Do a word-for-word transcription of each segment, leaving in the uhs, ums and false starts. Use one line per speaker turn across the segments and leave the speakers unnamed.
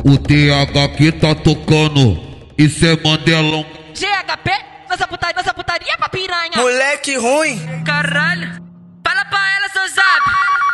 O D H que tá tocando, isso é Mandelão.
G H P, nossa putaria, nossa putaria pra piranha.
Moleque ruim.
Caralho, fala pra ela, seu zap.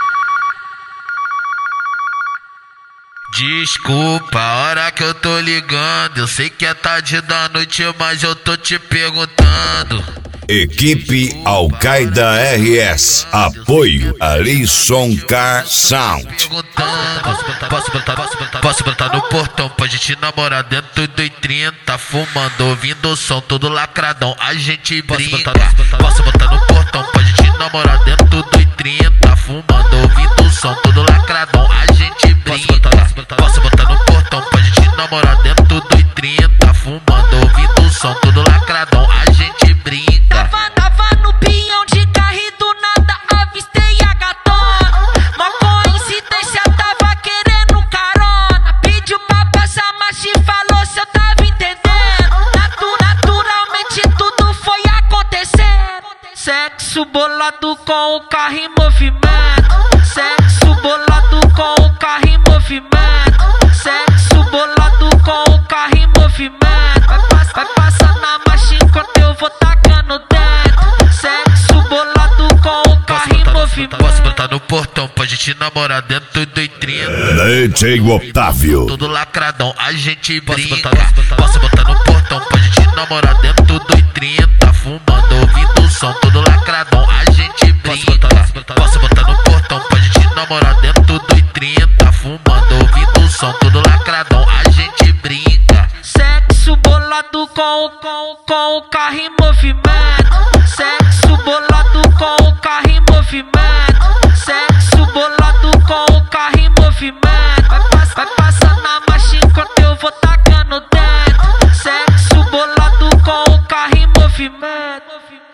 Desculpa a hora que eu tô ligando, eu sei que é tarde da noite, mas eu tô te perguntando.
Equipe Al-Qaeda R S. Apoio Alisson Car Sound.
Posso botar, posso botar, posso botar, posso botar no portão pra gente namorar dentro do trinta, fumando, ouvindo o som todo lacradão, a gente brinca. Posso botar no portão pra gente namorar dentro do trinta, fumando, ouvindo o som todo lacradão, a gente brinca. Posso botar no portão pra gente namorar dentro do trinta, fumando, ouvindo o som todo lacradão, a gente brinca.
Tava, tava no pinhão de carro e do nada avistei a gatona. Mó coincidência, tava querendo carona. Pediu pra passar, mas te falou se eu tava entendendo. Natu, naturalmente tudo foi acontecendo. Sexo bolado com o carro em movimento. Sexo bolado com o carro em movimento. Sexo bolado com o carro em movimento. Vai, pass vai passar na marcha enquanto eu vou tacando dentro. Sexo bolado com o carro em movimento.
Posso botar no portão pra gente namorar dentro do trinta.
D J Otávio.
Todo lacradão, a gente brinca. Posso botar no portão pra gente namorar dentro do trinta, fumando, ouvindo o som todo lacradão, a gente brinca. Posso botar no portão pra gente namorar dentro do trinta, fumando, ouvindo o som todo lacradão, a gente brinca.
Sexo bolado com, com, com o carro em movimento. Sexo bolado com o carro em movimento. Sexo bolado com o carro em movimento. Vai, pass vai passar na marcha enquanto eu vou tacando dentro. Sexo bolado com o carro em movimento.